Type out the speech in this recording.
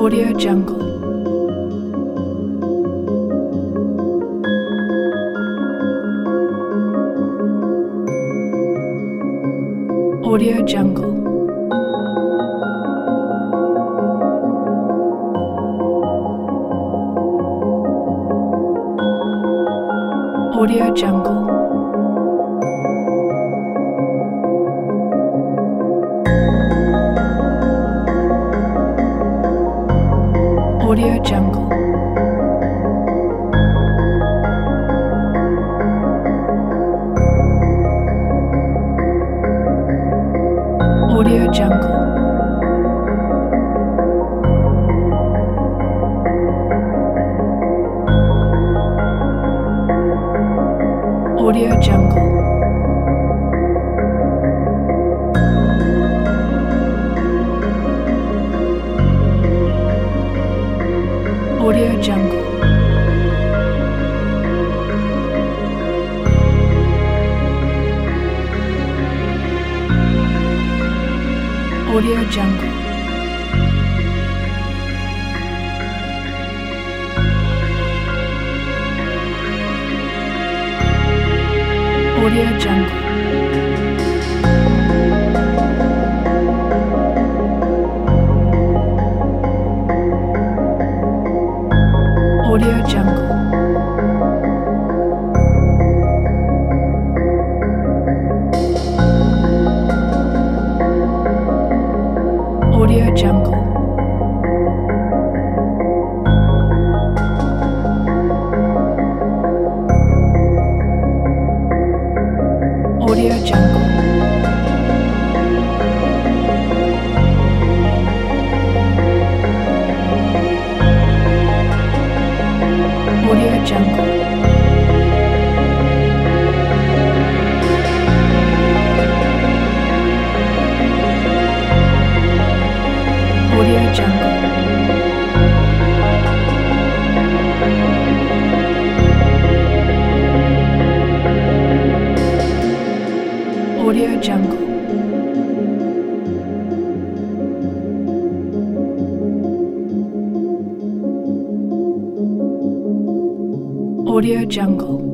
Audio Jungle. Audio Jungle. Audio Jungle. Audio Jungle. Audio Jungle. Audio Jungle. Audio Jungle. Audio Jungle. Audio Jungle. Audio Jungle. Audio Jungle. Audio Jungle. Audio Jungle. Audio Jungle. Audio Jungle. Audio Jungle.